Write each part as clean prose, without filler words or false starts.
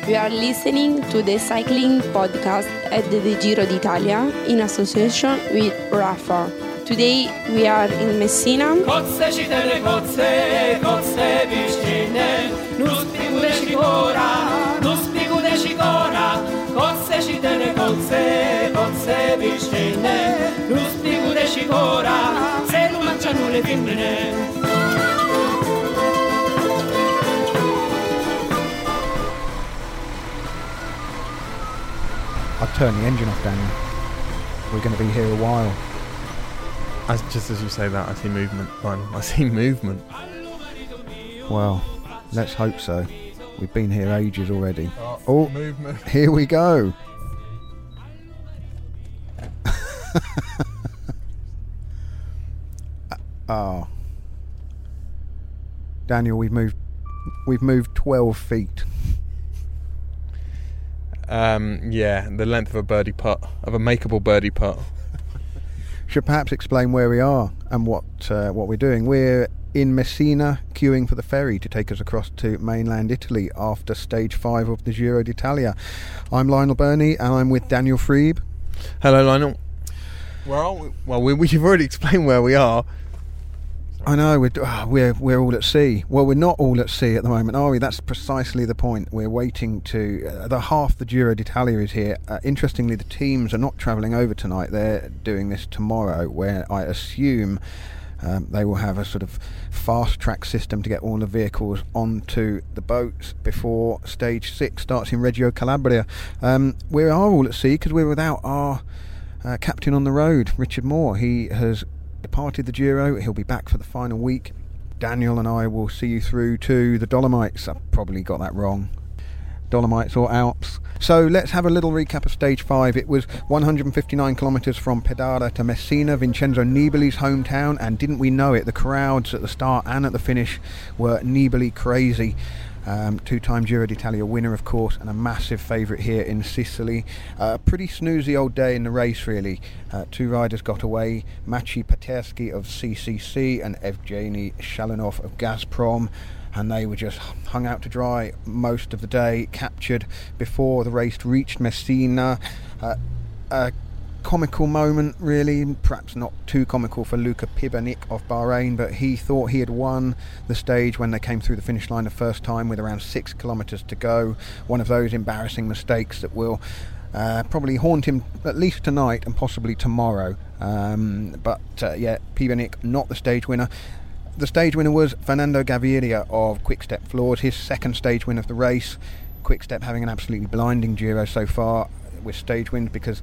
We are listening to the cycling podcast at the Giro d'Italia in association with Rafa. Today we are in Messina. I'll turn the engine off, Daniel. We're going to be here a while. Just as you say that, I see movement. I see movement. Well, let's hope so. We've been here ages already. Oh, movement. Here we go. Oh. Daniel, we've moved 12 feet. Yeah, the length of a birdie putt, of a makeable birdie putt. Should perhaps explain where we are and what we're doing. We're in Messina, queuing for the ferry to take us across to mainland Italy after stage 5 of the Giro d'Italia. I'm Lionel Burney and I'm with Daniel Freeb. Hello, Lionel. Where are we? Well, we've already explained where we are. I know, we're all at sea. Well, we're not all at sea at the moment, are we? That's precisely the point. We're waiting to... the Giro d'Italia is here. Interestingly, the teams are not travelling over tonight. They're doing this tomorrow, where I assume they will have a sort of fast-track system to get all the vehicles onto the boats before stage 6 starts in Reggio Calabria. We are all at sea because we're without our captain on the road, Richard Moore. He has departed the Giro. He'll be back for the final week. Daniel and I will see you through to the Dolomites. I've probably got that wrong. Dolomites or Alps. So let's have a little recap of stage 5. It was 159 kilometres from Pedara to Messina, Vincenzo Nibali's hometown, and didn't we know it, the crowds at the start and at the finish were Nibali crazy. Two-time Giro d'Italia winner, of course, and a massive favourite here in Sicily. Pretty snoozy old day in the race, really. Two riders got away, Maciej Paterski of CCC and Evgeny Shalinov of Gazprom, and they were just hung out to dry most of the day, captured before the race reached Messina. A comical moment, really, perhaps not too comical for Luka Pibernik of Bahrain, but he thought he had won the stage when they came through the finish line the first time with around 6 kilometres to go. One of those embarrassing mistakes that will probably haunt him at least tonight and possibly tomorrow. But Pibernik not the stage winner. The stage winner was Fernando Gaviria of Quick-Step Floors, his second stage win of the race. Quick-Step having an absolutely blinding Giro so far with stage wins because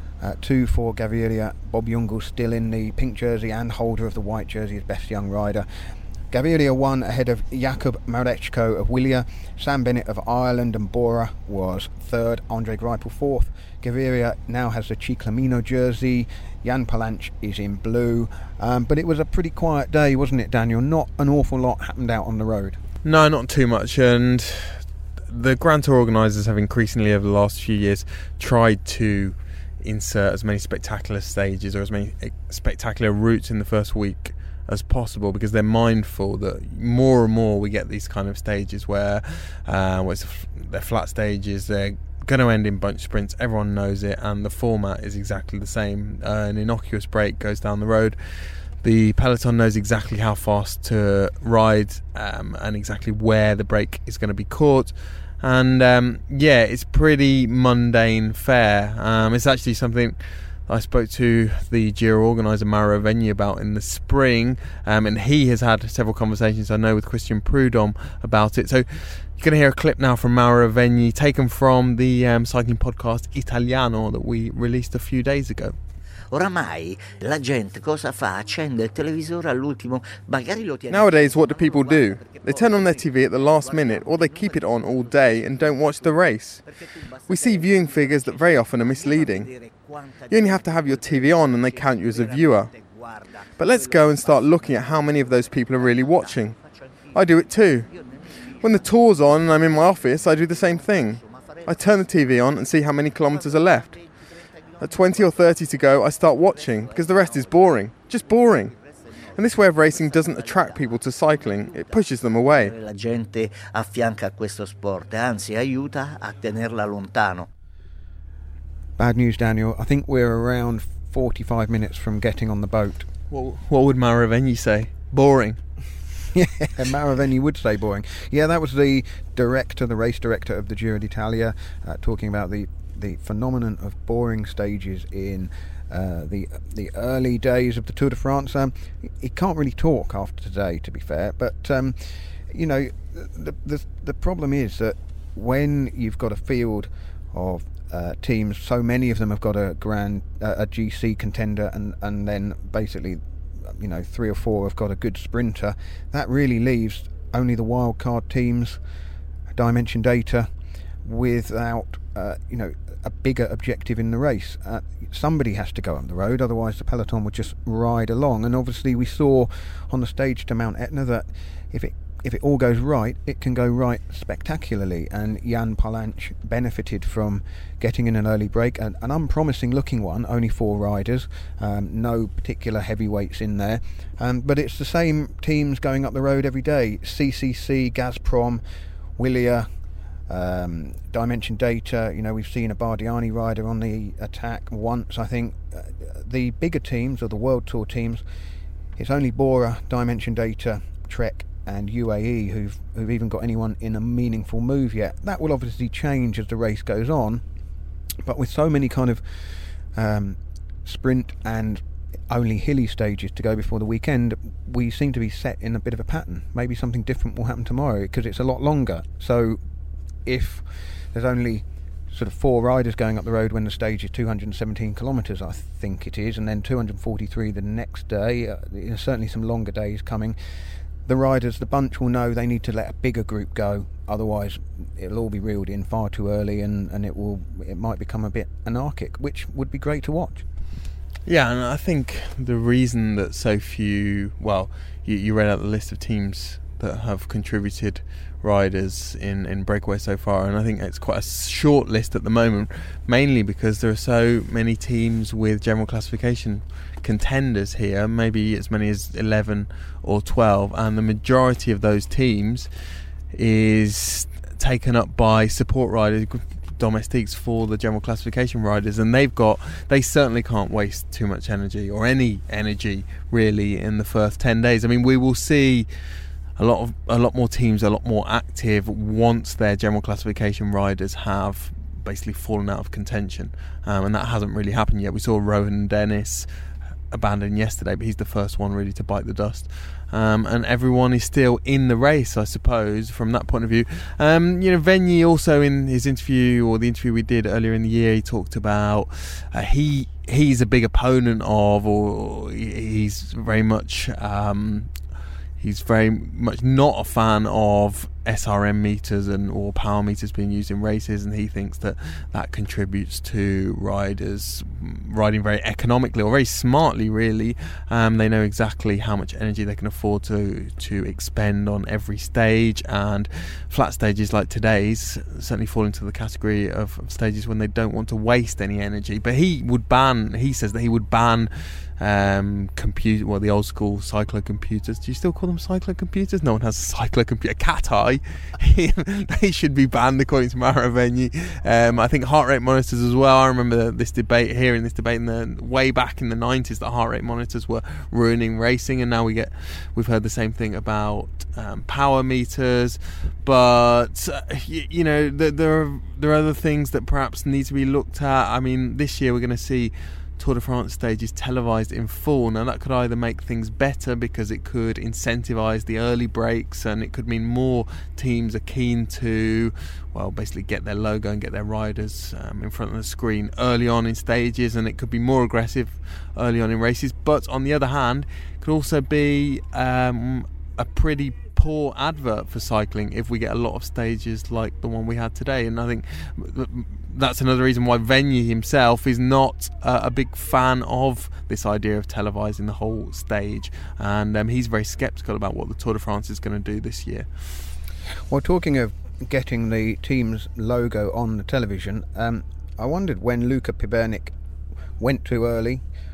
2 for Gaviria, Bob Jungels still in the pink jersey and holder of the white jersey as best young rider. Gaviria won ahead of Jakub Mareczko of Wilia, Sam Bennett of Ireland and Bora was third, Andre Greipel fourth. Gaviria now has the Ciclamino jersey, Jan Palanch is in blue, but it was a pretty quiet day, wasn't it, Daniel? Not an awful lot happened out on the road. No, not too much, and the Grand Tour organisers have increasingly over the last few years tried to insert as many spectacular stages or as many spectacular routes in the first week as possible, because they're mindful that more and more we get these kind of stages where they're flat stages, they're going to end in bunch sprints, everyone knows it, and the format is exactly the same. An innocuous break goes down the road, the peloton knows exactly how fast to ride and exactly where the break is going to be caught. And it's pretty mundane fare. It's actually something I spoke to the Giro organiser Mauro Rovegni about in the spring, and he has had several conversations, I know, with Christian Prudhomme about it. So you're going to hear a clip now from Mauro Rovegni taken from the cycling podcast Italiano that we released a few days ago. Oramai la gente cosa fa? Accende il televisore all'ultimo, magari lo tiene. Nowadays, what do people do? They turn on their TV at the last minute, or they keep it on all day and don't watch the race. We see viewing figures that very often are misleading. You only have to have your TV on and they count you as a viewer. But let's go and start looking at how many of those people are really watching. I do it too. When the tour's on and I'm in my office, I do the same thing. I turn the TV on and see how many kilometres are left. At 20 or 30 to go, I start watching because the rest is boring. Just boring. And this way of racing doesn't attract people to cycling, it pushes them away. La gente affianca a questo sport, anzi aiuta a tenerla lontano. Bad news, Daniel. I think we're around 45 minutes from getting on the boat. What would Maraveni say? Boring. Yeah, Maraveni would say boring. Yeah, that was the race director of the Giro d'Italia, talking about the phenomenon of boring stages in the early days of the Tour de France. He can't really talk after today, to be fair, but you know, the problem is that when you've got a field of teams, so many of them have got a GC contender, and then basically, you know, 3 or 4 have got a good sprinter. That really leaves only the wild card teams, Dimension Data, without you know, a bigger objective in the race. Somebody has to go up the road, otherwise the peloton would just ride along. And obviously we saw on the stage to Mount Etna that if it all goes right, it can go right spectacularly. And Jan Palanche benefited from getting in an early break, an unpromising looking one, only 4 riders, no particular heavyweights in there, but it's the same teams going up the road every day: CCC, Gazprom, Wilia, Dimension Data. You know, we've seen a Bardiani rider on the attack once, I think. The bigger teams, or the World Tour teams, it's only Bora, Dimension Data, Trek and UAE who've even got anyone in a meaningful move yet. That will obviously change as the race goes on, but with so many kind of sprint and only hilly stages to go before the weekend, we seem to be set in a bit of a pattern. Maybe something different will happen tomorrow because it's a lot longer. So if there's only sort of 4 riders going up the road when the stage is 217 kilometres, I think it is, and then 243 the next day, certainly some longer days coming, the riders, the bunch, will know they need to let a bigger group go, otherwise it'll all be reeled in far too early, and it might become a bit anarchic, which would be great to watch. Yeah, and I think the reason that so few, well, you read out the list of teams that have contributed riders in breakaway so far, and I think it's quite a short list at the moment, mainly because there are so many teams with general classification contenders here, maybe as many as 11 or 12, and the majority of those teams is taken up by support riders, domestiques for the general classification riders, and they certainly can't waste too much energy, or any energy really, in the first 10 days. I mean, we will see a lot more teams, a lot more active once their general classification riders have basically fallen out of contention, and that hasn't really happened yet. We saw Rohan Dennis abandon yesterday, but he's the first one really to bite the dust, and everyone is still in the race, I suppose, from that point of view. You know, Vegni also, in his interview, or the interview we did earlier in the year, he talked about he's a big opponent of, or he's very much not a fan of SRM meters or power meters being used in races, and he thinks that contributes to riders riding very economically, or very smartly really. They know exactly how much energy they can afford to expend on every stage, and flat stages like today's certainly fall into the category of stages when they don't want to waste any energy. But he says that he would ban the old school cyclocomputers. Do you still call them cyclocomputers? No one has a cyclocomputer. Cat Eye. They should be banned according to Maraveni. I think heart rate monitors as well. I remember hearing this debate way back in the 90s, that heart rate monitors were ruining racing, and now we've heard the same thing about power meters. But you know, there are other things that perhaps need to be looked at. I mean, this year we're going to see Tour de France stages televised in full. Now that could either make things better, because it could incentivise the early breaks, and it could mean more teams are keen to, well, basically get their logo and get their riders in front of the screen early on in stages, and it could be more aggressive early on in races. But on the other hand, it could also be a pretty poor advert for cycling if we get a lot of stages like the one we had today. And I think that's another reason why Vegni himself is not a big fan of this idea of televising the whole stage, and he's very sceptical about what the Tour de France is going to do this year. Well, talking of getting the team's logo on the television, I wondered when Luca Pibernik went too early,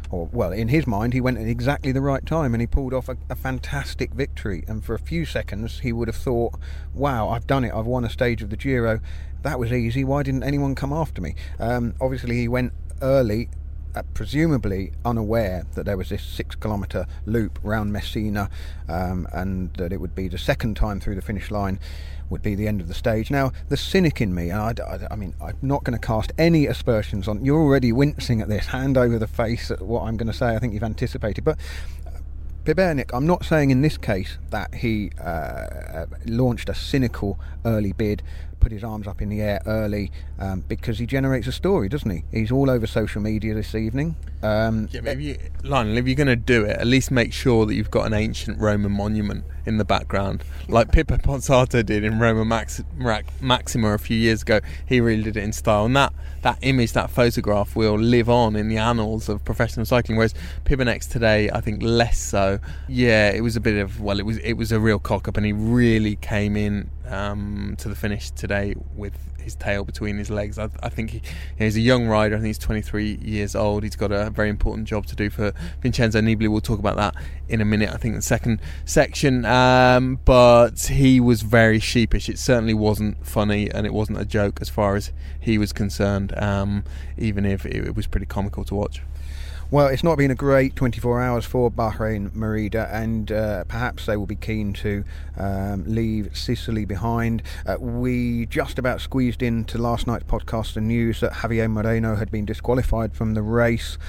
or well, in his mind, he went at exactly the right time and he pulled off a fantastic victory. And for a few seconds, he would have thought, wow, I've done it, I've won a stage of the Giro. That was easy, why didn't anyone come after me? Obviously, he went early, presumably unaware that there was this 6-kilometre loop round Messina, and that it would be the second time through the finish line would be the end of the stage. Now, the cynic in me, and I mean, I'm not going to cast any aspersions on, you're already wincing at this, hand over the face at what I'm going to say, I think you've anticipated, but Pibernik, I'm not saying in this case that he launched a cynical early bid, put his arms up in the air early, because he generates a story, doesn't he? He's all over social media this evening. Lionel, if you're going to do it, at least make sure that you've got an ancient Roman monument in the background, like Pippo Ponzato did in Roma Maxima a few years ago. He really did it in style, and that image, that photograph, will live on in the annals of professional cycling. Whereas Pibernik today, I think less so. Yeah, it was a bit of it was a real cock up, and he really came in to the finish today with his tail between his legs. I think he's a young rider. I think he's 23 years old. He's got a very important job to do for Vincenzo Nibali. We'll talk about that in a minute, I think, in the second section. But he was very sheepish. It certainly wasn't funny, and it wasn't a joke as far as he was concerned, even if it was pretty comical to watch. Well, it's not been a great 24 hours for Bahrain Merida, and perhaps they will be keen to leave Sicily behind. We just about squeezed into last night's podcast the news that Javier Moreno had been disqualified from the race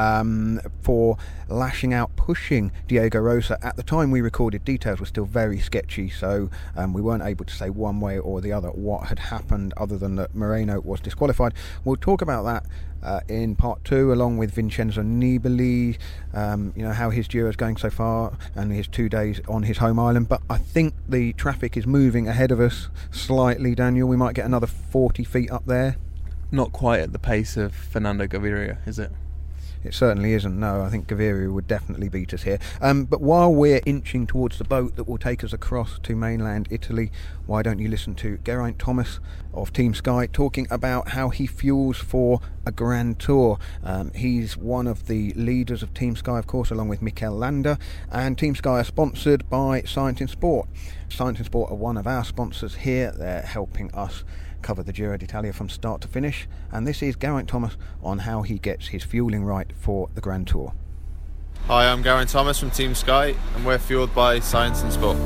for lashing out, pushing Diego Rosa. At the time we recorded, details were still very sketchy, so we weren't able to say one way or the other what had happened, other than that Moreno was disqualified. We'll talk about that in part 2, along with Vincenzo Nibali, how his Giro is going so far and his 2 days on his home island. But I think the traffic is moving ahead of us slightly, Daniel. We might get another 40 feet up there. Not quite at the pace of Fernando Gaviria, is it? It certainly isn't, no. I think Gaviria would definitely beat us here. But while we're inching towards the boat that will take us across to mainland Italy, why don't you listen to Geraint Thomas of Team Sky talking about how he fuels for a Grand Tour. He's one of the leaders of Team Sky, of course, along with Mikel Landa, and Team Sky are sponsored by Science in Sport. Science in Sport are one of our sponsors here. They're helping us cover the Giro d'Italia from start to finish, and this is Geraint Thomas on how he gets his fueling right for the Grand Tour. Hi, I'm Geraint Thomas from Team Sky, and we're fueled by Science in Sport.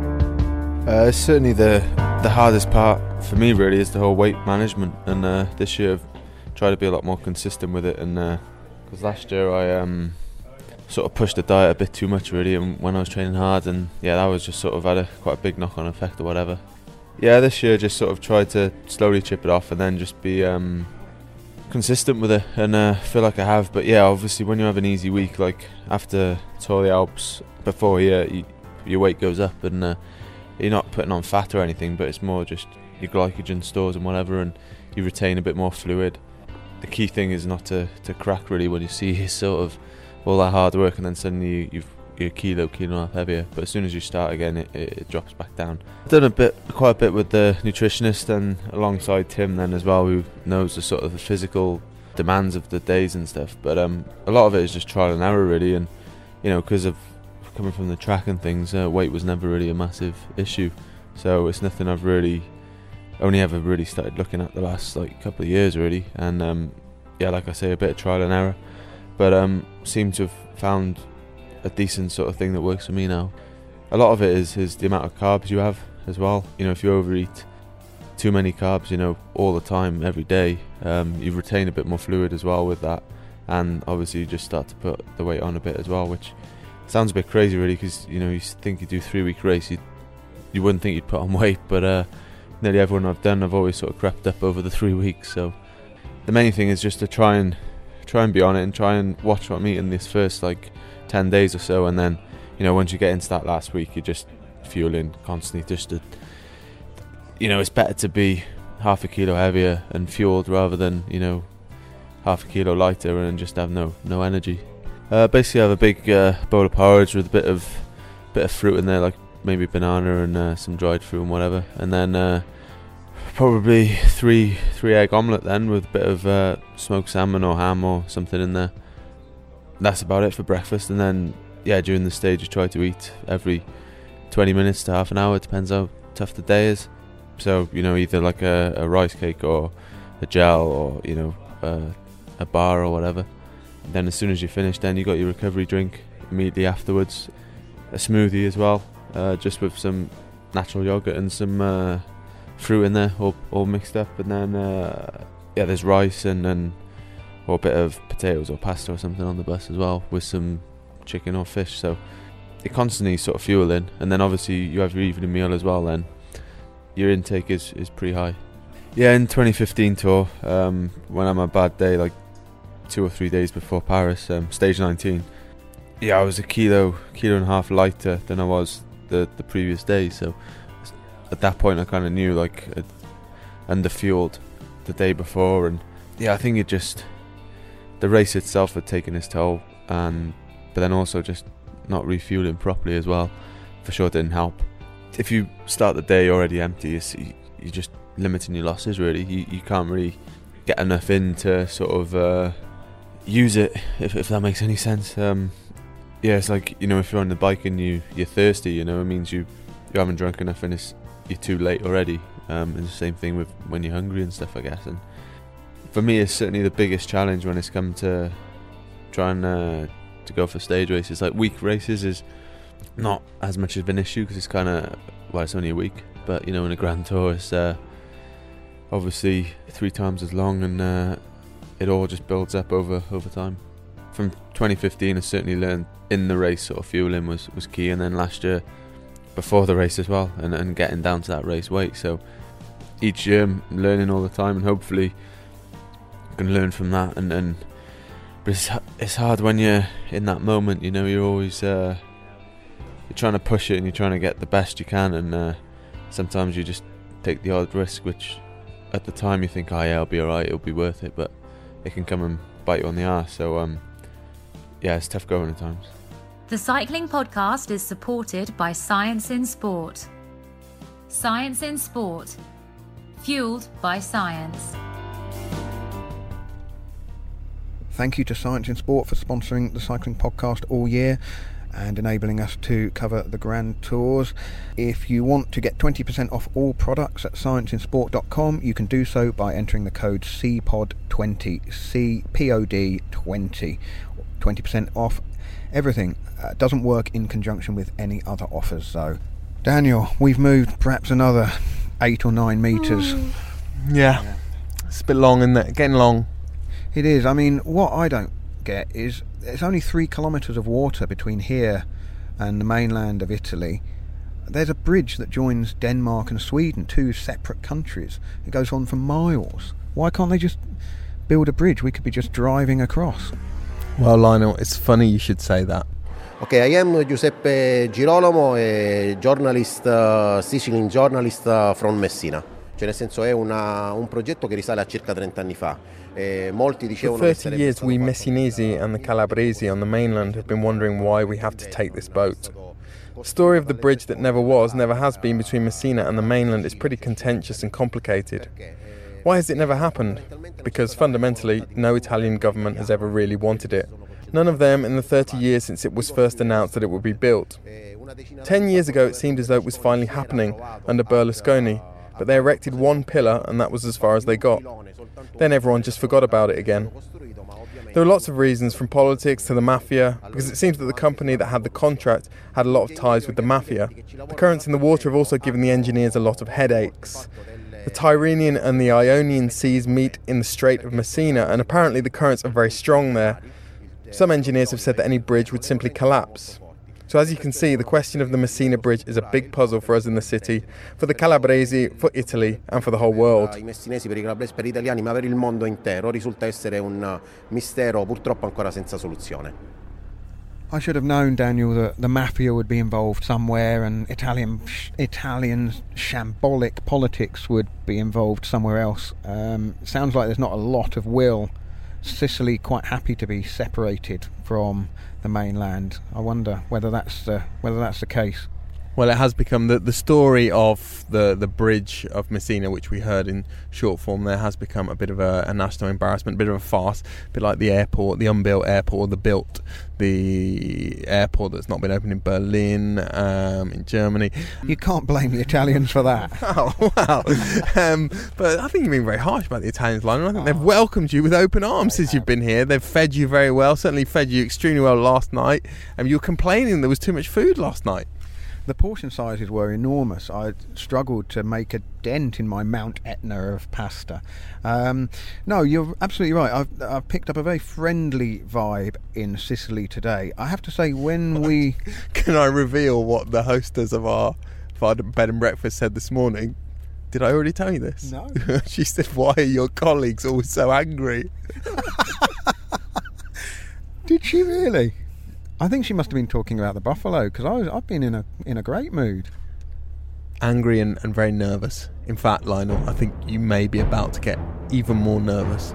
Certainly the hardest part for me really is the whole weight management, and this year I've tried to be a lot more consistent with it, and because last year I sort of pushed the diet a bit too much really, and when I was training hard, and yeah, that was just sort of had quite a big knock-on effect or whatever. Yeah, this year just sort of tried to slowly chip it off and then just be consistent with it, and feel like I have. But yeah, obviously when you have an easy week, like after Tour de Alps, before your weight goes up, and you're not putting on fat or anything, but it's more just your glycogen stores and whatever, and you retain a bit more fluid. The key thing is not to crack really when you see sort of all that hard work and then suddenly you're a kilo and a half heavier, but as soon as you start again it drops back down. I've done quite a bit with the nutritionist, and alongside Tim then as well, who knows the sort of the physical demands of the days and stuff, but a lot of it is just trial and error really, and because of coming from the track and things, weight was never really a massive issue, so it's nothing I've really only ever really started looking at the last couple of years really, and yeah, like I say, a bit of trial and error, but seem to have found a decent sort of thing that works for me now. A lot of it is the amount of carbs you have as well. If you overeat too many carbs, all the time, every day, you retain a bit more fluid as well with that, and obviously you just start to put the weight on a bit as well, which sounds a bit crazy really, because you think you do 3-week race, you wouldn't think you'd put on weight, but nearly everyone I've done, I've always sort of crept up over the 3 weeks. So the main thing is just to try and be on it and try and watch what I'm eating this first 10 days or so, and then once you get into that last week, you're just fueling constantly, just to it's better to be half a kilo heavier and fueled rather than half a kilo lighter and just have no energy. Basically I have a big bowl of porridge with a bit of fruit in there, like maybe banana and some dried fruit and whatever, and then probably three egg omelette then with a bit of smoked salmon or ham or something in there. that's about it for breakfast. And then during the stage you try to eat every 20 minutes to half an hour, depends how tough the day is. So either like a rice cake or a gel or a bar or whatever. And then as soon as you finish, then you got your recovery drink immediately afterwards, a smoothie as well, just with some natural yogurt and some fruit in there, all mixed up. And then there's rice and or a bit of potatoes or pasta or something on the bus as well, with some chicken or fish. So you're constantly sort of fueling, and then obviously you have your evening meal as well. Then your intake is pretty high. In 2015 tour, when I'm a bad day, like 2 or 3 days before Paris, stage 19, I was a kilo and a half lighter than I was the previous day. So at that point I kind of knew like I'd underfueled the day before, and I think it just, the race itself had taken its toll, but then also just not refueling properly as well for sure didn't help. If you start the day already empty, you're just limiting your losses really. You can't really get enough in to sort of use it, if that makes any sense. It's like, if you're on the bike and you're thirsty, it means you haven't drunk enough and you're too late already. And the same thing with when you're hungry and stuff, I guess. And for me, it's certainly the biggest challenge when it's come to trying to go for stage races. Like week races is not as much of an issue because it's kind of, it's only a week. But in a Grand Tour, it's obviously 3 times as long, and it all just builds up over time. From 2015, I certainly learned in the race sort of fueling was key, and then last year before the race as well, and getting down to that race weight. So each year I'm learning all the time, and hopefully I can learn from that. But it's hard when you're in that moment. You're always you're trying to push it and you're trying to get the best you can, and sometimes you just take the odd risk, which at the time you think, I'll be alright, it'll be worth it, but it can come and bite you on the arse. So it's tough going at times. The Cycling Podcast is supported by Science in Sport. Science in Sport. Fueled by science. Thank you to Science in Sport for sponsoring the Cycling Podcast all year and enabling us to cover the Grand Tours. If you want to get 20% off all products at scienceinsport.com, you can do so by entering the code CPOD20, CPOD20. 20% off everything. Doesn't work in conjunction with any other offers though. Daniel, we've moved perhaps another 8 or 9 metres. Yeah, it's a bit long, isn't it? Getting long. It is. I mean, what I don't get is it's only 3 kilometres of water between here and the mainland of Italy. There's a bridge that joins Denmark and Sweden, 2 separate countries. It goes on for miles. Why can't they just build a bridge? We could be just driving across. Well, Lionel, it's funny you should say that. Okay, I am Giuseppe Girolamo, a journalist, cycling journalist from Messina. Cioè nel senso è un progetto che risale a circa 30 anni fa. Molti dicevano For 30 years we Messinesi and the Calabresi on the mainland have been wondering why we have to take this boat. The story of the bridge that never was, never has been between Messina and the mainland is pretty contentious and complicated. Why has it never happened? Because fundamentally, no Italian government has ever really wanted it. None of them in the 30 years since it was first announced that it would be built. 10 years ago it seemed as though it was finally happening under Berlusconi, but they erected 1 pillar and that was as far as they got. Then everyone just forgot about it again. There are lots of reasons, from politics to the mafia, because it seems that the company that had the contract had a lot of ties with the mafia. The currents in the water have also given the engineers a lot of headaches. The Tyrrhenian and the Ionian seas meet in the Strait of Messina, and apparently the currents are very strong there. Some engineers have said that any bridge would simply collapse. So as you can see, the question of the Messina Bridge is a big puzzle for us in the city, for the Calabresi, for Italy and for the whole world. I messinesi, per i calabresi, per gli italiani, ma per il mondo intero risulta essere un mistero purtroppo ancora senza soluzione. I should have known, Daniel, that the mafia would be involved somewhere and Italian shambolic politics would be involved somewhere else. Sounds like there's not a lot of will. Sicily quite happy to be separated from the mainland. I wonder whether that's the case. Well, it has become the story of the bridge of Messina, which we heard in short form there, has become a bit of a national embarrassment, a bit of a farce, a bit like the airport, the unbuilt airport, the airport that's not been opened in Berlin, in Germany. You can't blame the Italians for that. Oh, wow. But I think you've been very harsh about the Italians, Lionel. I think they've welcomed you with open arms since you've been here. They've fed you very well, certainly fed you extremely well last night. You were complaining there was too much food last night. The portion sizes were enormous. I struggled to make a dent in my Mount Etna of pasta. No, you're absolutely right. I've picked up a very friendly vibe in Sicily today. I have to say, when we... Can I reveal what the hostess of our bed and breakfast said this morning? Did I already tell you this? No. She said, "Why are your colleagues always so angry?" Did she really? I think she must have been talking about the buffalo, because I've been in a great mood. Angry and very nervous. In fact, Lionel, I think you may be about to get even more nervous.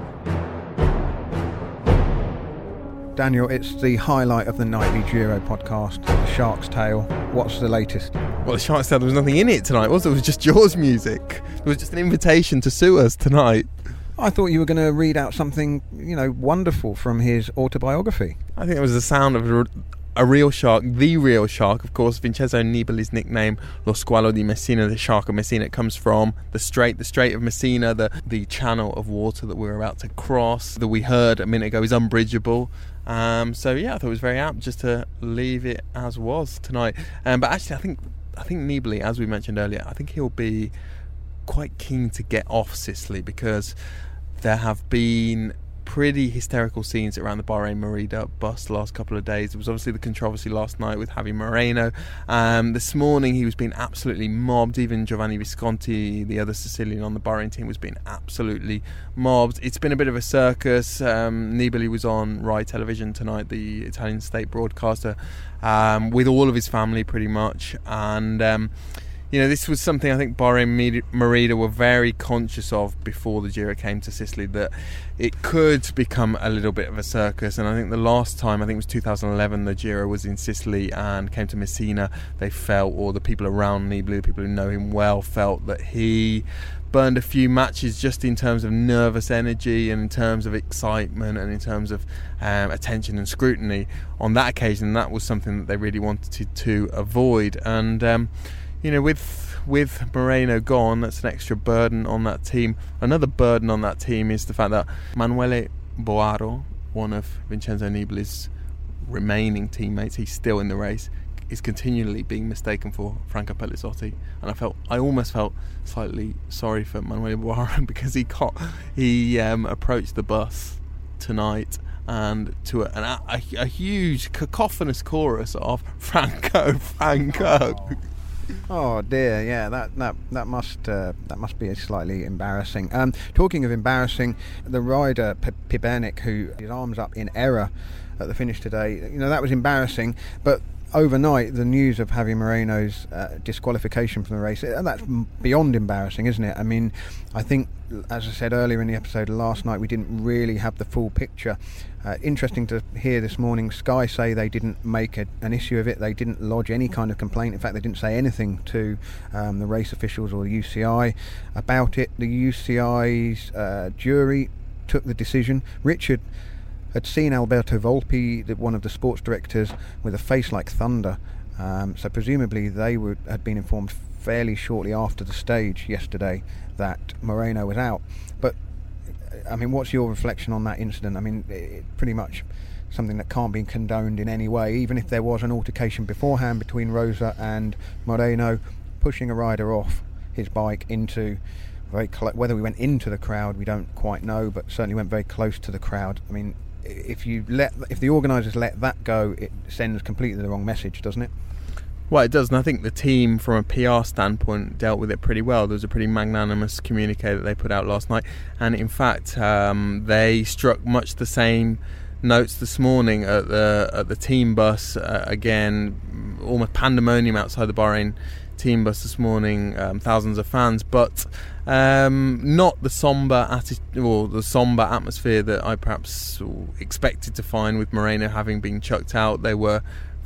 Daniel, it's the highlight of the nightly Giro podcast, The Shark's Tale. What's the latest? Well, The Shark's Tale, there was nothing in it tonight, was there? It was just Jaws music. There was just an invitation to sue us tonight. I thought you were going to read out something, wonderful from his autobiography. I think it was the sound of a real shark, the real shark, of course. Vincenzo Nibali's nickname, Lo Squalo di Messina, the Shark of Messina. It comes from the Strait of Messina, the channel of water that we're about to cross, that we heard a minute ago is unbridgeable. So yeah, I thought it was very apt just to leave it as was tonight. But actually, I think Nibali, as we mentioned earlier, I think he'll be quite keen to get off Sicily, because there have been pretty hysterical scenes around the Bahrain Merida bus the last couple of days. There was obviously the controversy last night with Javi Moreno. This morning he was being absolutely mobbed. Even Giovanni Visconti, the other Sicilian on the Bahrain team, was being absolutely mobbed. It's been a bit of a circus. Nibali was on Rai Television tonight, the Italian state broadcaster, with all of his family pretty much. And this was something I think Bahrain Merida were very conscious of before the Giro came to Sicily, that it could become a little bit of a circus. And I think the last time, I think it was 2011, the Giro was in Sicily and came to Messina, they felt, or the people around Nibali, the people who know him well, felt that he burned a few matches just in terms of nervous energy and in terms of excitement and in terms of attention and scrutiny. On that occasion, that was something that they really wanted to avoid. And with Moreno gone, that's an extra burden on that team. Another burden on that team is the fact that Manuele Boaro, one of Vincenzo Nibali's remaining teammates, he's still in the race, is continually being mistaken for Franco Pellizotti. And I almost felt slightly sorry for Manuele Boaro, because he approached the bus tonight and to a huge cacophonous chorus of Franco. Oh dear, yeah, that must be slightly embarrassing. Talking of embarrassing, the rider Pibernik, who his arms up in error at the finish today, that was embarrassing. But overnight, the news of Javi Moreno's disqualification from the race, that's beyond embarrassing, isn't it? I mean, I think, as I said earlier in the episode last night, we didn't really have the full picture. Interesting to hear this morning Sky say they didn't make an issue of it. They didn't lodge any kind of complaint. In fact, they didn't say anything to the race officials or the UCI about it. The UCI's jury took the decision. Richard had seen Alberto Volpi, one of the sports directors, with a face like thunder. So presumably they had been informed fairly shortly after the stage yesterday that Moreno was out. But I mean, what's your reflection on that incident? I mean, pretty much something that can't be condoned in any way, even if there was an altercation beforehand between Rosa and Moreno, pushing a rider off his bike into whether we went into the crowd, we don't quite know, but certainly went very close to the crowd. I mean, if the organisers let that go, it sends completely the wrong message, doesn't it? Well, it does, and I think the team, from a PR standpoint, dealt with it pretty well. There was a pretty magnanimous communique that they put out last night, and in fact, they struck much the same notes this morning at the team bus. Again, almost pandemonium outside the Bahrain team bus this morning. Thousands of fans, but not the somber attitude or the somber atmosphere that I perhaps expected to find with Moreno having been chucked out. They were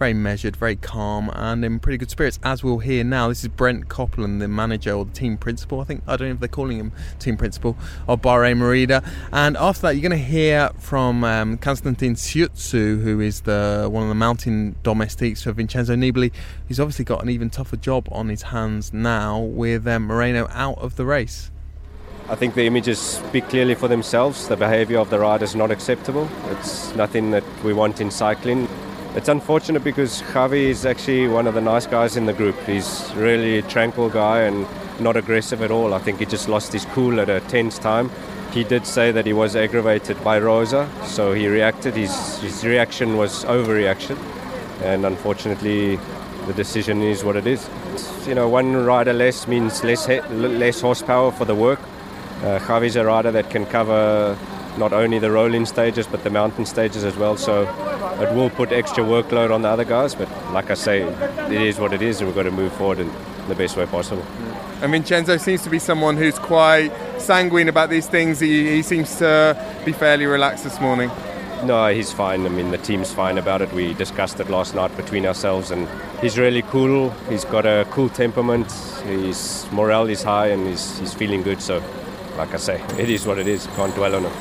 very measured, very calm, and in pretty good spirits, as we'll hear now. This is Brent Copeland, the manager or the team principal, I think. I don't know if they're calling him team principal, of Bahrain Merida. And after that, you're going to hear from Konstantin Siutsu, who is one of the mountain domestiques for Vincenzo Nibali, who's obviously got an even tougher job on his hands now with Moreno out of the race. I think the images speak clearly for themselves. The behaviour of the rider is not acceptable. It's nothing that we want in cycling. It's unfortunate because Javi is actually one of the nice guys in the group. He's really a tranquil guy and not aggressive at all. I think he just lost his cool at a tense time. He did say that he was aggravated by Rosa, so he reacted. His reaction was overreaction, and unfortunately the decision is what it is. One rider less means less horsepower for the work. Javi's a rider that can cover not only the rolling stages but the mountain stages as well, so it will put extra workload on the other guys, but like I say, it is what it is and we've got to move forward in the best way possible. And Vincenzo seems to be someone who's quite sanguine about these things. He seems to be fairly relaxed this morning. No, he's fine. I mean, the team's fine about it. We discussed it last night between ourselves, and he's really cool. He's got a cool temperament. His morale is high and he's feeling good, so like I say, it is what it is. Can't dwell on it.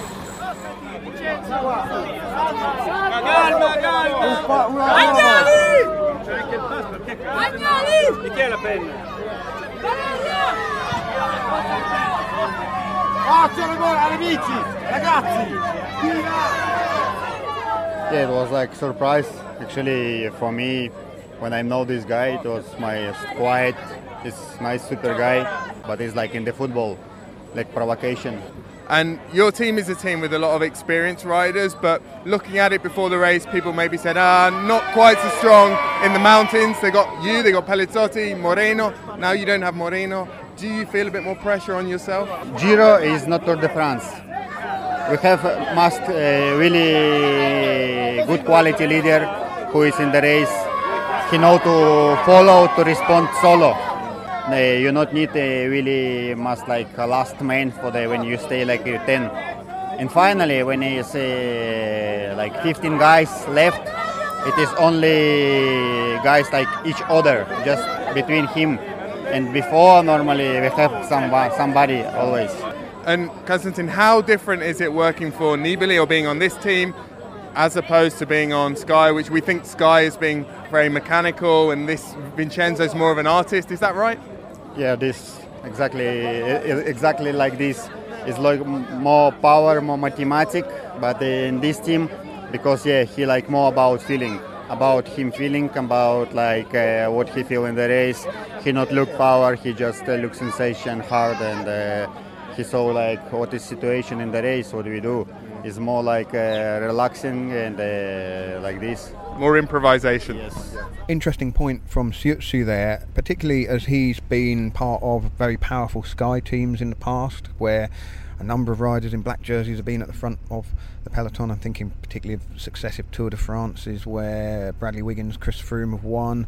Yeah, it was like surprise. Actually, for me, when I know this guy, it was my quiet, this nice super guy, but it's like in the football, like provocation. And your team is a team with a lot of experienced riders, but looking at it before the race, people maybe said, not quite so strong in the mountains. They got Pelizzotti, Moreno. Now you don't have Moreno. Do you feel a bit more pressure on yourself? Giro is not Tour de France. We have really good quality leader who is in the race. He knows to follow, to respond solo. You not need really much like a last man for when you stay like 10. And finally, when it's like 15 guys left, it is only guys like each other, just between him. And before, normally we have somebody always. And Konstantin, how different is it working for Nibali or being on this team as opposed to being on Sky, which we think Sky is being very mechanical, and this Vincenzo's more of an artist? Is that right? Yeah, this exactly like this. It's like more power, more mathematic, but in this team, because he like more about feeling, about him feeling, about like what he feel in the race. He not look power, he just look sensation, hard, and he saw like what is situation in the race, what do we do. It's more like relaxing and like this. More improvisation. Yes. Interesting point from Siutsu there, particularly as he's been part of very powerful Sky teams in the past, where a number of riders in black jerseys have been at the front of the peloton. I'm thinking particularly of successive Tour de France's where Bradley Wiggins, Chris Froome have won.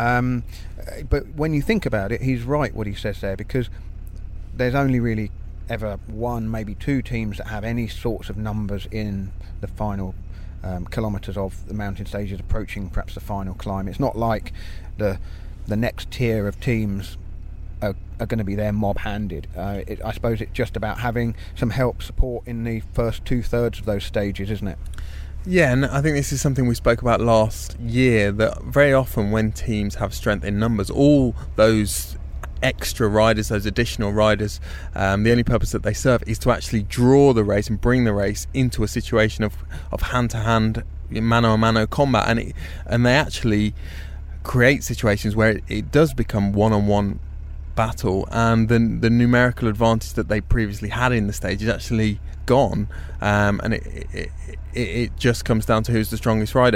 But when you think about it, he's right what he says there, because there's only really ever one, maybe two teams that have any sorts of numbers in the final kilometres of the mountain stages approaching perhaps the final climb. It's not like the next tier of teams are going to be there mob-handed. I suppose it's just about having some help, support in the first 2/3 of those stages, isn't it? Yeah, and I think this is something we spoke about last year, that very often when teams have strength in numbers, all those extra riders, those additional riders, the only purpose that they serve is to actually draw the race and bring the race into a situation of hand-to-hand, mano-a-mano combat, and they actually create situations where it does become one-on-one battle, and the numerical advantage that they previously had in the stage is actually gone, and it just comes down to who's the strongest rider.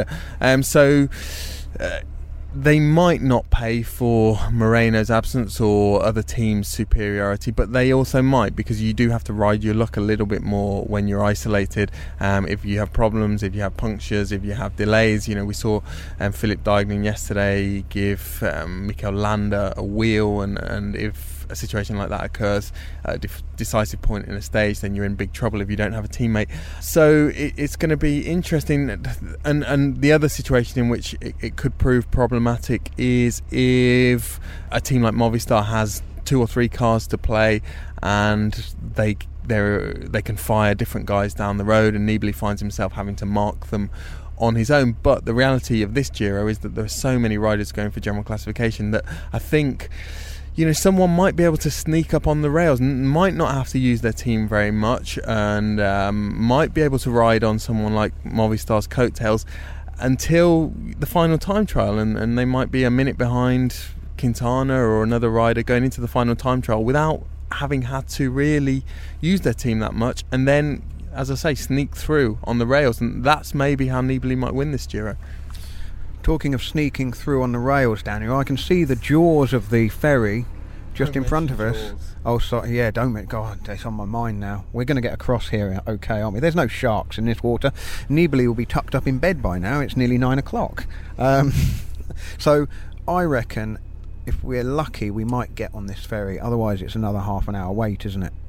They might not pay for Moreno's absence or other teams' superiority, but they also might, because you do have to ride your luck a little bit more when you're isolated. If you have problems, if you have punctures, if you have delays, we saw Philip Dijkman yesterday give Mikel Landa a wheel, and if a situation like that occurs, decisive point in a stage, then you're in big trouble if you don't have a teammate. So it's going to be interesting. And the other situation in which it could prove problematic is if a team like Movistar has 2 or 3 cars to play and they can fire different guys down the road, and Nibali finds himself having to mark them on his own. But the reality of this Giro is that there are so many riders going for general classification that I think, someone might be able to sneak up on the rails, might not have to use their team very much, and might be able to ride on someone like Movistar's coattails until the final time trial, and they might be a minute behind Quintana or another rider going into the final time trial without having had to really use their team that much, and then, as I say, sneak through on the rails. And that's maybe how Nibali might win this Giro. Talking of sneaking through on the rails, Daniel, I can see the jaws of the ferry just in front of us. Oh, sorry, yeah, God, it's on my mind now. We're going to get across here, okay, aren't we? There's no sharks in this water. Nibali will be tucked up in bed by now. It's nearly 9 o'clock. So I reckon if we're lucky, we might get on this ferry. Otherwise, it's another half an hour wait, isn't it?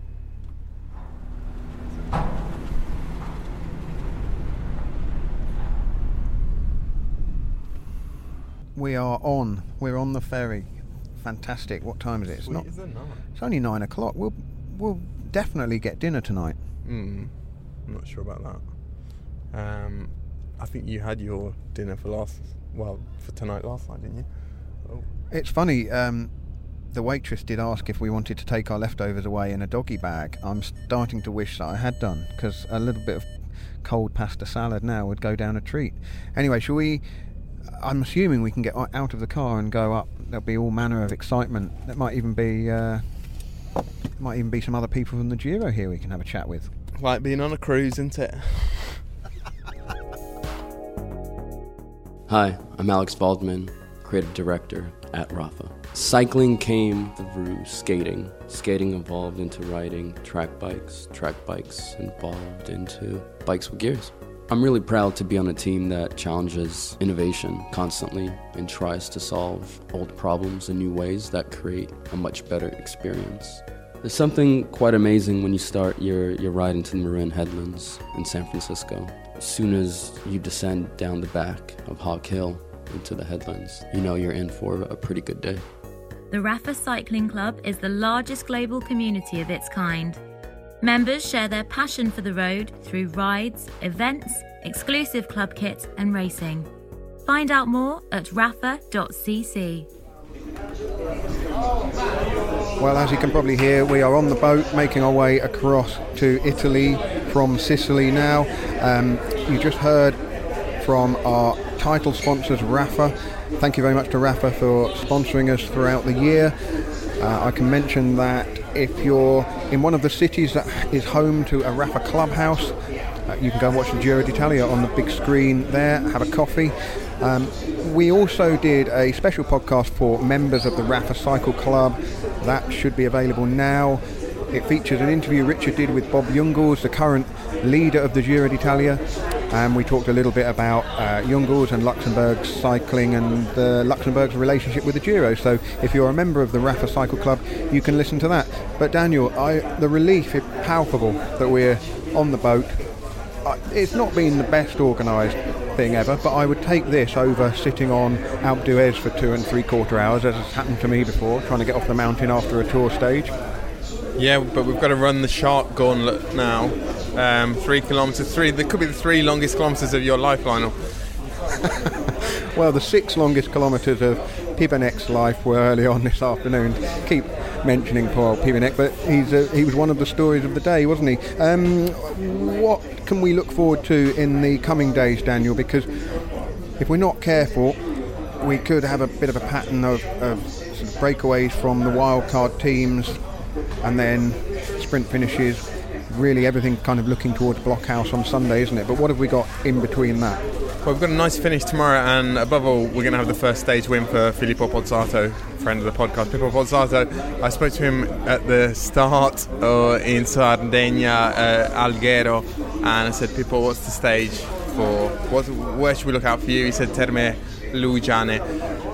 We're on the ferry. Fantastic. What time is it? It's only 9 o'clock. We'll definitely get dinner tonight. I'm not sure about that. I think you had your dinner for tonight last night, didn't you? Oh. It's funny, the waitress did ask if we wanted to take our leftovers away in a doggy bag. I'm starting to wish that I had done, because a little bit of cold pasta salad now would go down a treat. Anyway, shall we... I'm assuming we can get out of the car and go up. There'll be all manner of excitement. There might even be some other people from the Giro here we can have a chat with. Like being on a cruise, isn't it? Hi, I'm Alex Valdman, creative director at Rapha. Cycling came through skating. Skating evolved into riding track bikes evolved into bikes with gears. I'm really proud to be on a team that challenges innovation constantly and tries to solve old problems in new ways that create a much better experience. There's something quite amazing when you start your ride into the Marin Headlands in San Francisco. As soon as you descend down the back of Hog Hill into the headlands, you know you're in for a pretty good day. The Rapha Cycling Club is the largest global community of its kind. Members share their passion for the road through rides, events, exclusive club kits and racing. Find out more at rapha.cc. Well, as you can probably hear, we are on the boat making our way across to Italy from Sicily now. You just heard from our title sponsors, Rapha. Thank you very much to Rapha for sponsoring us throughout the year. I can mention that if you're in one of the cities that is home to a Rapha clubhouse, you can go and watch the Giro d'Italia on the big screen there, have a coffee. We also did a special podcast for members of the Rapha Cycle Club. That should be available now. It features an interview Richard did with Bob Jungels, the current leader of the Giro d'Italia, and we talked a little bit about Jungels and Luxembourg's cycling and Luxembourg's relationship with the Giro. So if you're a member of the Rapha Cycle Club, you can listen to that. But Daniel, the relief is palpable that we're on the boat. It's not been the best organised thing ever, but I would take this over sitting on Alpe d'Huez for 2 3/4 hours, as has happened to me before, trying to get off the mountain after a tour stage. Yeah, but we've got to run the Shark Gauntlet now. 3 kilometres, there could be the 3 longest kilometres of your life, Lionel. Well, the 6 longest kilometres of Pibenek's life were early on this afternoon. Keep mentioning poor Pibenek, but he was one of the stories of the day, wasn't he? What can we look forward to in the coming days, Daniel? Because if we're not careful, we could have a bit of a pattern of sort of breakaways from the wildcard teams, and then sprint finishes. Really, everything kind of looking towards Blockhouse on Sunday, isn't it? But what have we got in between that? Well, we've got a nice finish tomorrow, and above all, we're going to have the first stage win for Filippo Pozzato, friend of the podcast. Filippo Pozzato, I spoke to him at the start in Sardinia, Alghero, and I said, Pippo, what's the stage for? Where should we look out for you? He said, Terme Lugane.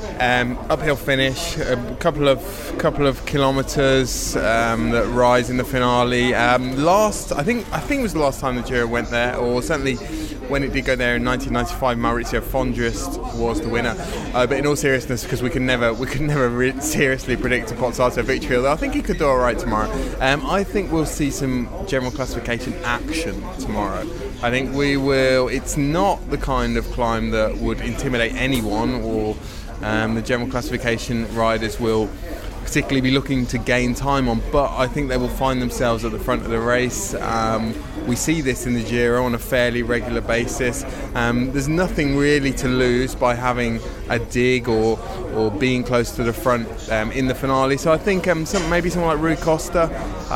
uphill finish, a couple of kilometres that rise in the finale. I think it was the last time the Giro went there, or certainly when it did go there in 1995, Maurizio Fondriest was the winner. But in all seriousness, because we could never seriously predict a Pozzato victory, although I think he could do all right tomorrow. I think we'll see some general classification action tomorrow. I think we will. It's not the kind of climb that would intimidate anyone, or the general classification riders will particularly be looking to gain time on, but I think they will find themselves at the front of the race. We see this in the Giro on a fairly regular basis. There's nothing really to lose by having a dig or being close to the front in the finale. So I think maybe someone like Rui Costa,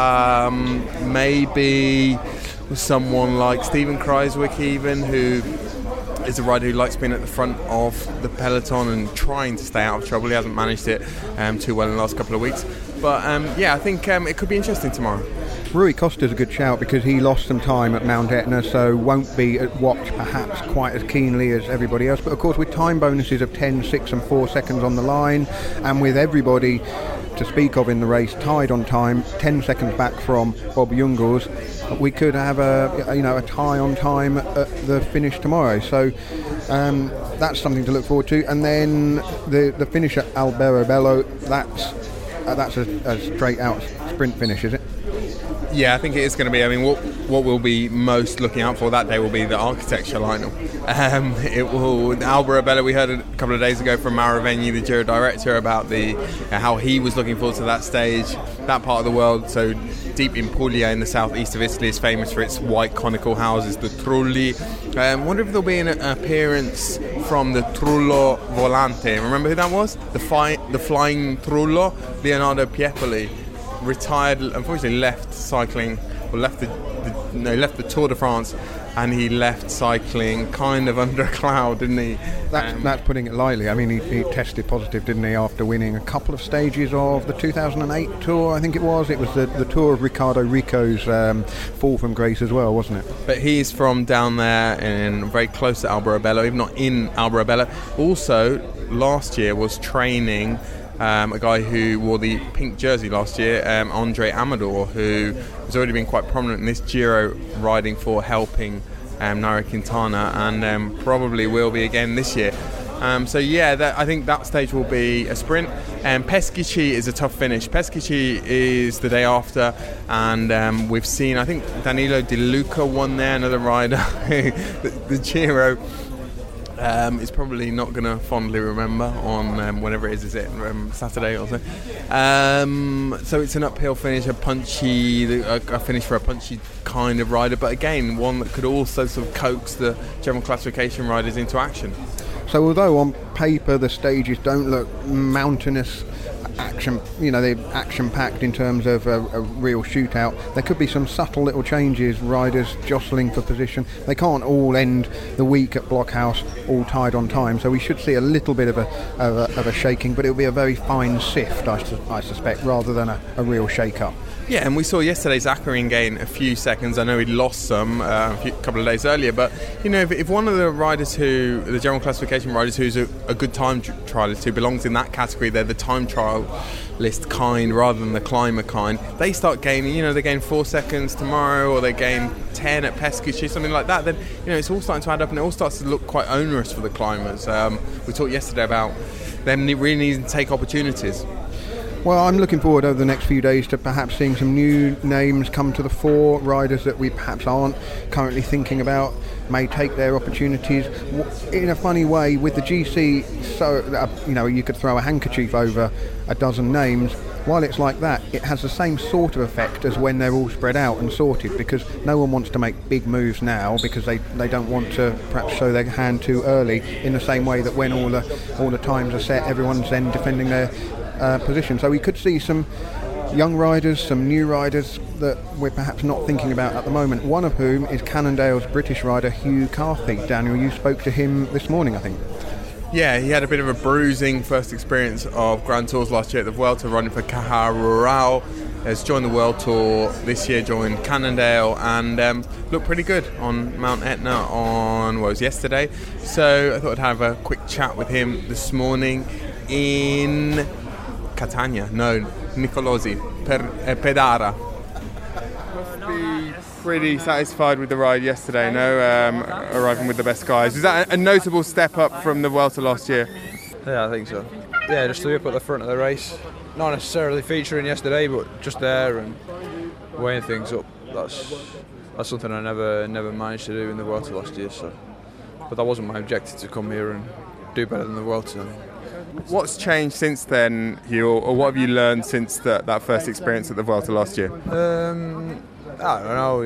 maybe someone like Steven Kruijswijk even, who is a rider who likes being at the front of the peloton and trying to stay out of trouble. He hasn't managed it too well in the last couple of weeks. But I think it could be interesting tomorrow. Rui Costa's a good shout because he lost some time at Mount Etna, so won't be watched perhaps quite as keenly as everybody else. But of course, with time bonuses of 10, 6 and 4 seconds on the line, and with everybody to speak of in the race tied on time, 10 seconds back from Bob Jungels, we could have a tie on time at the finish tomorrow. So that's something to look forward to. And then the finish at Alberobello, that's a straight out sprint finish, is it? Yeah, I think it is going to be. I mean, what we'll be most looking out for that day will be the architecture lineup. It will Alberobello. We heard a couple of days ago from Mauro Vegni, the Giro director, about how he was looking forward to that stage. That part of the world, so deep in Puglia in the southeast of Italy, is famous for its white conical houses, the Trulli. Wonder if there'll be an appearance from the Trullo Volante. Remember who that was? The flying Trullo, Leonardo Piepoli. Retired, unfortunately left cycling, or left the Tour de France, and he left cycling kind of under a cloud, didn't he? That's putting it lightly. I mean, he tested positive, didn't he, after winning a couple of stages of the 2008 Tour, I think it was. It was the Tour of Ricardo Rico's fall from grace as well, wasn't it? But he's from down there and very close to Alberobello, even not in Alberobello. Also, last year was training a guy who wore the pink jersey last year, Andre Amador, who has already been quite prominent in this Giro, riding for helping Nairo Quintana, and probably will be again this year. I think that stage will be a sprint. Peschici is a tough finish. Peschici is the day after, and we've seen, I think Danilo Di Luca won there, another rider. the Giro is probably not going to fondly remember on whenever it is it Saturday or so. So it's an uphill finish, a finish for a punchy kind of rider, but again, one that could also sort of coax the general classification riders into action. So although on paper the stages don't look mountainous action, they're action-packed in terms of a real shootout, there could be some subtle little changes, riders jostling for position. They can't all end the week at Blockhouse all tied on time, so we should see a little bit of a shaking, but it'll be a very fine sift, I suspect, rather than a real shake-up. Yeah, and we saw yesterday Zakarin gain a few seconds. I know he'd lost some a couple of days earlier, but if one of the riders the general classification riders who's a good time trialist, who belongs in that category, they're the time trialist kind rather than the climber kind, they start gaining, they gain 4 seconds tomorrow, or they gain 10 at Peschici, something like that, then it's all starting to add up, and it all starts to look quite onerous for the climbers. We talked yesterday about them really needing to take opportunities. Well, I'm looking forward over the next few days to perhaps seeing some new names come to the fore, riders that we perhaps aren't currently thinking about may take their opportunities in a funny way with the GC. So you could throw a handkerchief over a dozen names. While it's like that, it has the same sort of effect as when they're all spread out and sorted, because no one wants to make big moves now because they don't want to perhaps show their hand too early, in the same way that when all the times are set, everyone's then defending their position. So we could see some young riders, some new riders that we're perhaps not thinking about at the moment, one of whom is Cannondale's British rider Hugh Carthy. Daniel, you spoke to him this morning, I think. Yeah, he had a bit of a bruising first experience of Grand Tours last year at the Vuelta, running for Caja Rural. Has joined the World Tour this year, joined Cannondale, and looked pretty good on Mount Etna on yesterday. So I thought I'd have a quick chat with him this morning. in Catania. No, Nicolosi, Pedara. Must be pretty satisfied with the ride yesterday, no? Arriving with the best guys. Is that a notable step up from the Vuelta last year? Yeah, I think so. Yeah, just to be up at the front of the race. Not necessarily featuring yesterday, but just there and weighing things up. That's something I never managed to do in the Vuelta last year. So, but that wasn't my objective, to come here and do better than the Vuelta. What's changed since then, Hugh, or what have you learned since that first experience at the Vuelta last year? I don't know.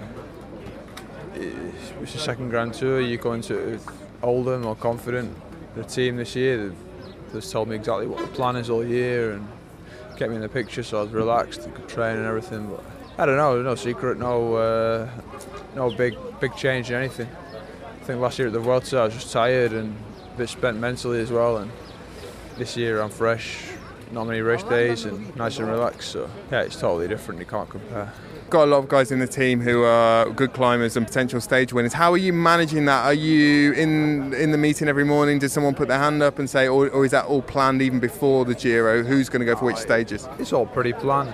It's the second Grand Tour. You go into it older, more confident. The team this year, they've told me exactly what the plan is all year and kept me in the picture, so I was relaxed and could train and everything. But I don't know, no secret, no big change in anything. I think last year at the Vuelta I was just tired and a bit spent mentally as well, and this year I'm fresh, not many race days and nice and relaxed, so yeah, it's totally different, you can't compare. Got a lot of guys in the team who are good climbers and potential stage winners. How are you managing that? Are you in the meeting every morning? Does someone put their hand up and say, or is that all planned even before the Giro? Who's going to go for which stages? It's all pretty planned.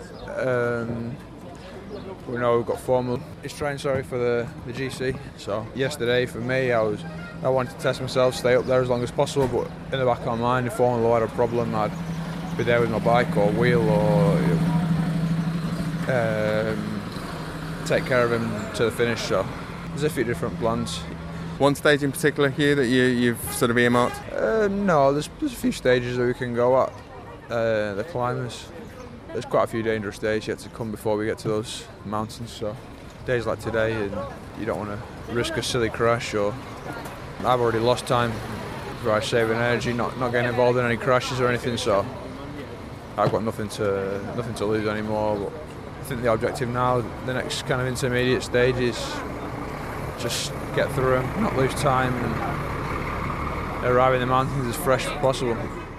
We know we've got formal. It's trained, for the GC. So yesterday for me, I wanted to test myself, stay up there as long as possible. But in the back of my mind, if Formula had a problem, I'd be there with my bike or wheel or take care of him to the finish. So there's a few different plans. One stage in particular here that you've sort of earmarked? No, there's a few stages that we can go at. The climbers. There's quite a few dangerous days yet to come before we get to those mountains. So days like today, and you don't want to risk a silly crash. Or I've already lost time by saving energy, not getting involved in any crashes or anything. So I've got nothing to lose anymore. But I think the objective now, the next kind of intermediate stage, is just get through them, not lose time, and arrive in the mountains as fresh as possible.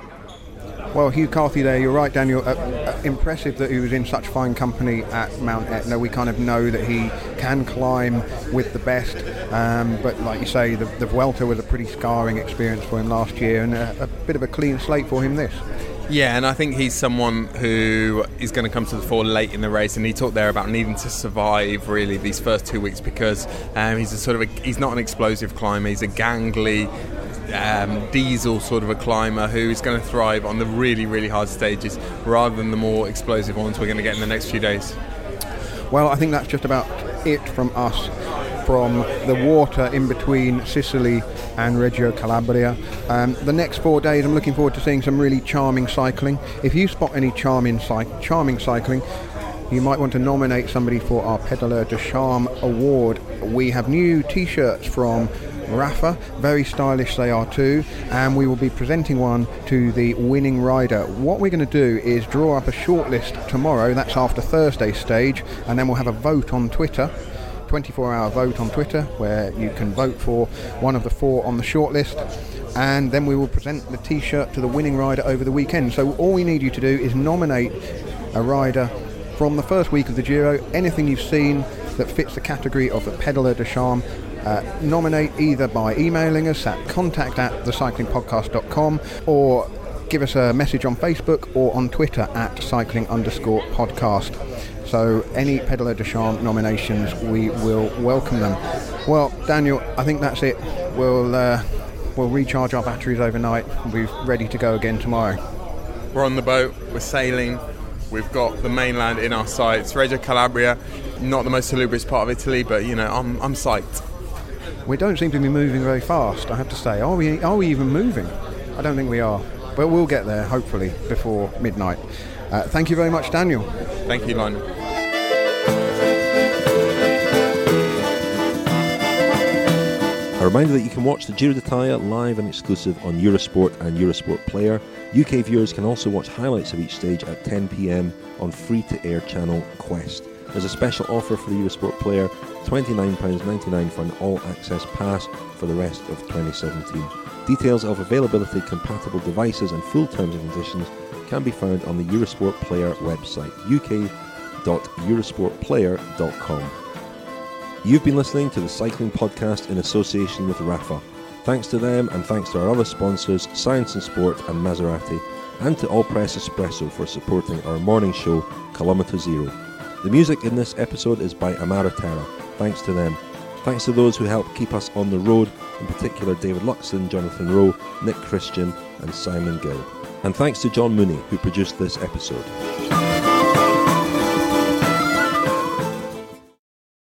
Well, Hugh Carthy there, you're right, Daniel. Impressive that he was in such fine company at Mount Etna. We kind of know that he can climb with the best, but like you say, the Vuelta was a pretty scarring experience for him last year, and a bit of a clean slate for him this. Yeah, and I think he's someone who is going to come to the fore late in the race, and he talked there about needing to survive really these first 2 weeks because he's not an explosive climber. He's a gangly diesel sort of a climber who is going to thrive on the really, really hard stages rather than the more explosive ones we're going to get in the next few days. Well, I think that's just about it from us, from the water in between Sicily and Reggio Calabria. The next 4 days I'm looking forward to seeing some really charming cycling. If you spot any charming cycling, you might want to nominate somebody for our Pedaleur de Charme award. We have new t-shirts from Rafa, very stylish they are too, and we will be presenting one to the winning rider. What we're going to do is draw up a shortlist tomorrow, that's after Thursday's stage, and then we'll have a vote on Twitter, 24-hour vote on Twitter, where you can vote for one of the 4 on the shortlist, and then we will present the t-shirt to the winning rider over the weekend. So all we need you to do is nominate a rider from the first week of the Giro, anything you've seen that fits the category of the Pedaleur de Charme. Nominate either by emailing us at contact@thecyclingpodcast.com or give us a message on Facebook or on Twitter at cycling_podcast. So any Pedaleur de Charme nominations, we will welcome them. Well, Daniel, I think that's it. We'll recharge our batteries overnight and be ready to go again tomorrow. We're on the boat, we're sailing, we've got the mainland in our sights. Reggio Calabria, not the most salubrious part of Italy, but I'm psyched. We don't seem to be moving very fast, I have to say. Are we even moving? I don't think we are. But we'll get there, hopefully, before midnight. Thank you very much, Daniel. Thank you, Lionel. A reminder that you can watch the Giro d'Italia live and exclusive on Eurosport and Eurosport Player. UK viewers can also watch highlights of each stage at 10 p.m. on free-to-air channel Quest. There's a special offer for the Eurosport Player, £29.99 for an all-access pass for the rest of 2017. Details of availability, compatible devices and full terms and conditions can be found on the Eurosport Player website, uk.eurosportplayer.com. You've been listening to the Cycling Podcast in association with Rafa. Thanks to them, and thanks to our other sponsors, Science and Sport and Maserati, and to All Press Espresso for supporting our morning show, Kilometre Zero. The music in this episode is by Amara Terra. Thanks to them. Thanks to those who help keep us on the road, in particular David Luxon, Jonathan Rowe, Nick Christian and Simon Gill. And thanks to John Mooney, who produced this episode.